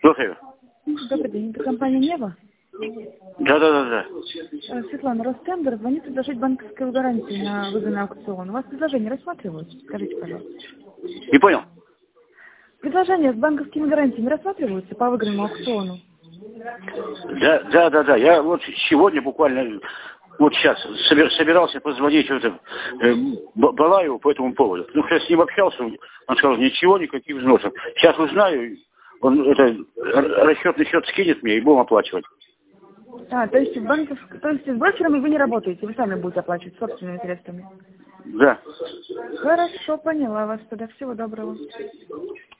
Слушаю. Добрый день, это компания «Нева». Да. Светлана, Ростендер звонит предложить банковскую гарантию на выданный аукцион. У вас предложение рассматриваются? Скажите, пожалуйста. Не понял? Предложения с банковскими гарантиями рассматриваются по выигранному аукциону? Да. Я вот сегодня буквально, вот сейчас собирался позвонить Балаеву по этому поводу. Ну, я с ним общался, он сказал, ничего, никаких взносов. Сейчас узнаю, он расчетный счет скинет мне и будем оплачивать. То есть с брокерами вы не работаете, вы сами будете оплачивать собственными средствами? Да. Хорошо, поняла вас тогда. Всего доброго.